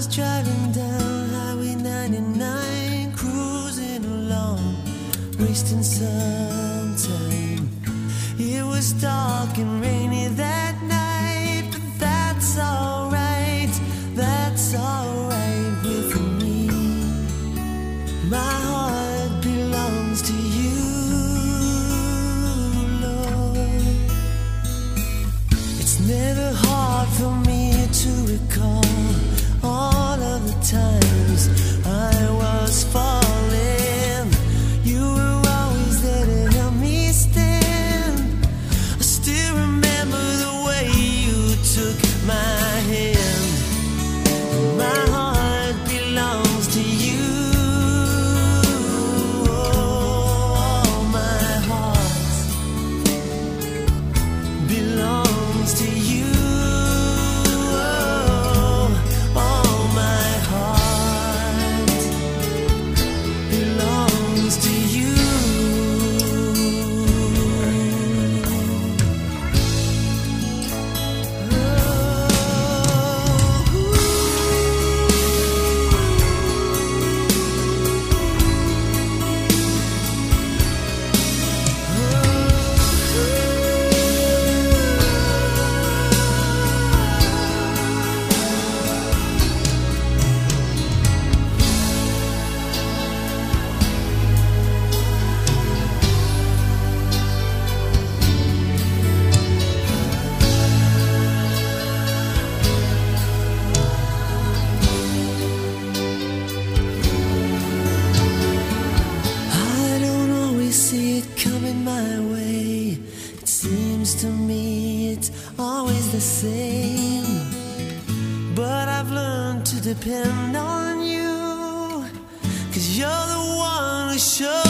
was driving down Highway 99, cruising along, wasting some time. It was dark and rainy that night, but that's alright with me. My heart belongs to you, Lord. It's never hard for me to recall all of the times I was falling. You were always there to help me stand. I still remember the way you took my hand. My heart belongs to you. Oh, my heart belongs to you. To me it's always the same, but I've learned to depend on you, 'cause you're the one who shows